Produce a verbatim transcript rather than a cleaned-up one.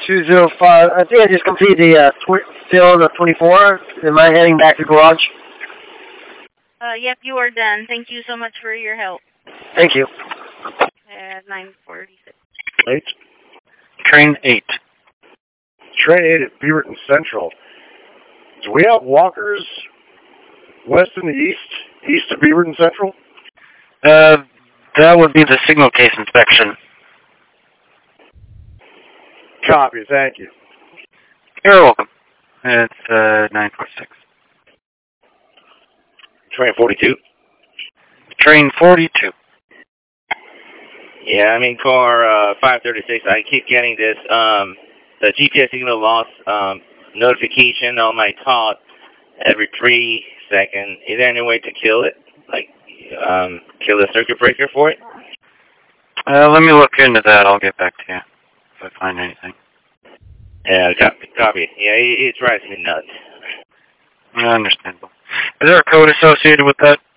two zero five. I think I just completed the uh, tw- fill of twenty-four. Am I heading back to garage? Uh, yep, you are done. Thank you so much for your help. Thank you. At nine forty-six. Eight. Train eight. Train eight at Beaverton Central. Do we have walkers west and the east? East of Beaverton Central? Uh, that would be the signal case inspection. Copy, thank you. You're welcome. It's uh, nine forty-six. Train forty-two. Train forty-two. Yeah, I'm in car uh, five thirty-six. I keep getting this um, the G P S signal loss um, notification on my talk every three seconds. Is there any way to kill it? Like, um, kill the circuit breaker for it? Uh, let me look into that. I'll get back to you if I find anything. Yeah, copy. copy. Yeah, it, it drives me nuts. Understandable. Is there a code associated with that?